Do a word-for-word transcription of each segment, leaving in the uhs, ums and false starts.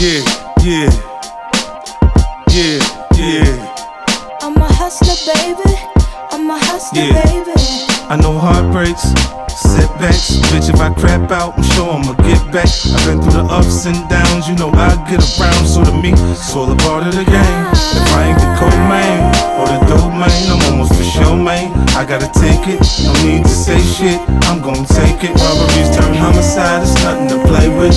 Yeah, yeah, yeah, yeah. I'm a hustler, baby. I'm a hustler, Yeah. baby. I know heartbreaks, setbacks. Bitch, if I crap out, I'm sure I'ma get back. I've been through the ups and downs, you know I get around. So to me, it's all a part of the game. If I ain't the co-main or the dope main, I'm almost for sure, man. I gotta take it, no need to say shit, I'm gon' take it. Robberies turn homicide, it's nothing to play with.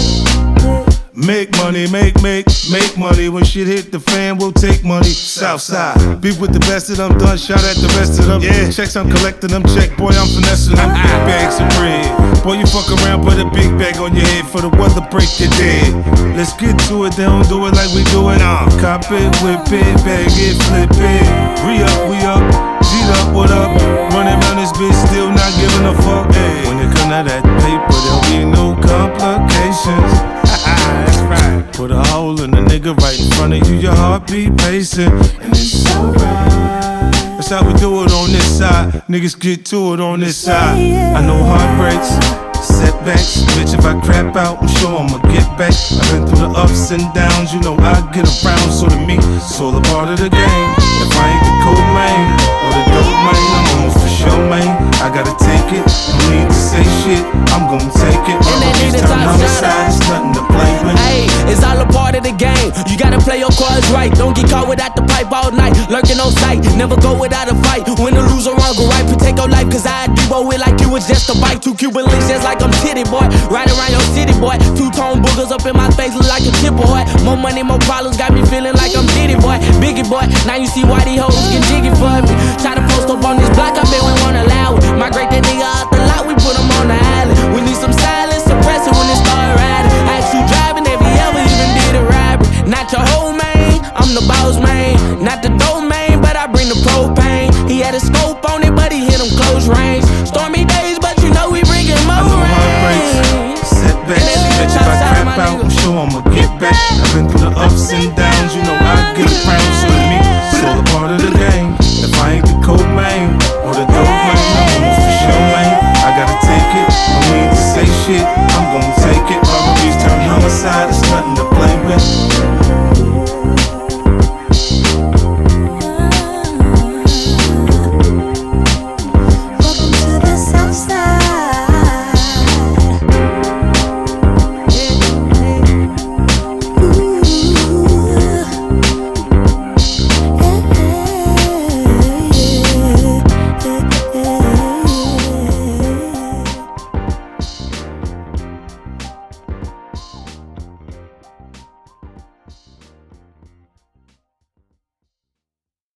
Make money, make, make, make money. When shit hit the fan, we'll take money. Southside, beef with the best of them, done shot at the rest of them. Yeah, checks, I'm collecting them, check, boy, I'm finessing them. Big bags of bread, boy, you fuck around, put a big bag on your head for the weather, break your dead. Let's get to it, they don't do it like we do it. Uh, cop it, whip it, bag it, flip it. Re up, we up, G'd up, what up? Running around this bitch, still not giving a fuck. Hey, when it come to that paper, there'll be no complications. That's right. Put a hole in the nigga right in front of you, your heartbeat pacing, and it's alright. That's how we do it on this side. Niggas get to it on this side. I know heartbreaks, setbacks. Bitch, if I crap out, I'm sure I'ma get back. I've been through the ups and downs, you know I get around. So to me, it's all a part of the game. If I ain't the cold man or the dope man, I'm almost for sure, man. I gotta take it, no need to say shit, I'm gon' take it. Robberies turn homicide, it's nothing to play with. Hey, it's all a part of the game. You gotta play your cards right. Don't get caught without the pipe all night. Lurking on sight, never go without a fight. Win or lose or wrong, go right, protect your life. Cause I debo it like you was just a bite. Two Cuban links just like I'm titty boy. Right around your city boy. Two tone boogers up in my face look like a tip boy. More money, more problems, got me feeling like I'm Diddy boy. Biggie boy, now you see why these hoes get jiggy for me. Try to post up on this block, I bet we won't allow it. Migrate that nigga out the lot, we put him on the island. We need some silence, suppress it when it start riding. Ask you driving, if he ever even did a robbery. Not your whole man, I'm the boss man. Not the domain, but I bring the propane. He had a scope on it, but he hit him close range. Stormy days, but you know we bringing more rain. Setbacks, bitch, if I crap out, I'm sure I'ma get back. I've been through the ups and downs, you know I get around. So to me, it's all a part of the game.